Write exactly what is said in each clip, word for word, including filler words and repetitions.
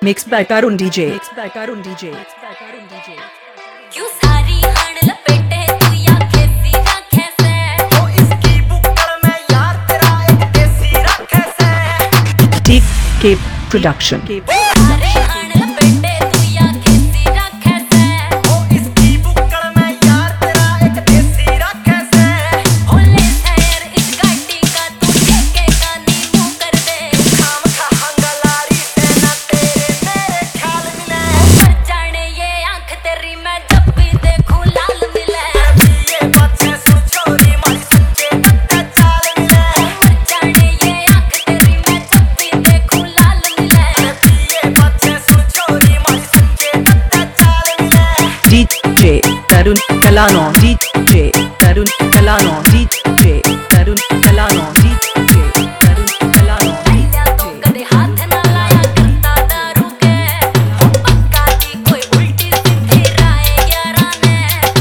Mixed by Tarun D J. Mixed by Tarun D J. Mixed by Tarun D J. क्यों सारी हण लपेटे तू या कैसी रखे से ओ इसकी बुक्कड़ में यार तेरा एक देसी रखे से T K Production. सारे हण लपेटे तू या कैसी रखे से ओ इसकी बुक्कड़ में यार तेरा एक देसी रखे से होले शहर इस गाड़ी का तू ठेके का नीमू कर दे खाम खा हंगलारी से ना तेरे मेरे ख्याल मिले मर जाने ये आंख तेरी मैं जब भी देखूं लाल मिले ये बच्चे सुन छोरी मारी सच्चे कत्ते चाल मिले मर जाने ये आंख तेरी मैं जब भी देखूं लाल मिले ये बच्चे सुन छोरी मारी सच्चे कत्ते चाल मिले D J Tarun Talano. D J Tarun Talano. D J Tarun Talano. D J Tarun Talano. पहले तो कदे हाथ ना लाया करता दारू के पक्का की कोई उल्टी सीधी राय याराने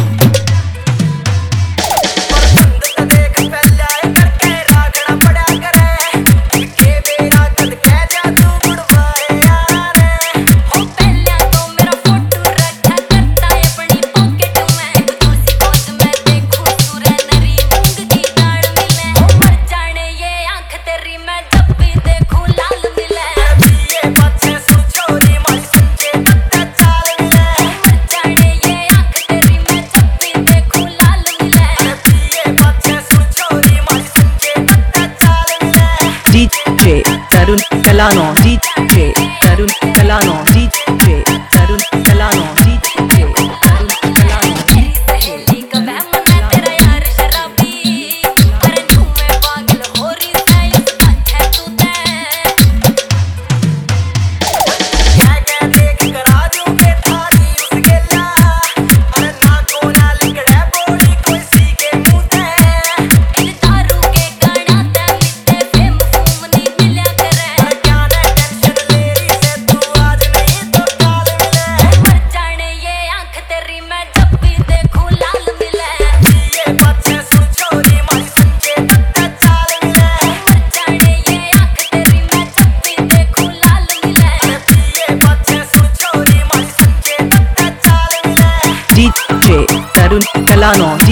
पर बंद देख पहले करके रागड़ा पड़ा करे के मेरा कद कह जा तू बुढ़वाए याराने हो पहले तो मेरा फोटो रखा करता है अपनी पॉकेट में दूसरी पोज में देखूं सूरज नरी मूंग की दाल मिले हो मर जाने ये आंख तेरी मैं जब भी देखूं लाल मिले ये बच्चे सुन छोरी मारी सच्चे कत्ते चाल मिले मर जाने ये आंख तेरी मैं जब भी देखूं लाल मिले ये बच्चे सुन छोरी मारी सच्चे कत्ते चाल मिले D J Tarun Talano. D J Tarun Talano. D J Tarun Talano. D J Tarun Talano. मेरी सहेली का वहम है तेरा यार शराबी तेरे न्यू में पागल हो रही है इसका है तू ते क्या क्या देख कर आजू के थारी उसके ला अरे ना को ना लिकड़े बोली कोई सी के मुंह ते इन दारू के गाना ते मिट्टे फेम फूम नहीं मिला करे क्या ना टेंशन ले रही से तू आज नहीं तो काल मिले मर जाने ये आंख तेरी मैं जब भी देखूं लाल मिले ये बच्चे सुन छोरी मारी सच्चे कत्ते चाल मिले मर जाने ये आंख तेरी मैं जब भी देखूं लाल मिले ये बच्चे सुन छोरी मारी सच्चे कत्ते चाल मिले D J Tarun Talano.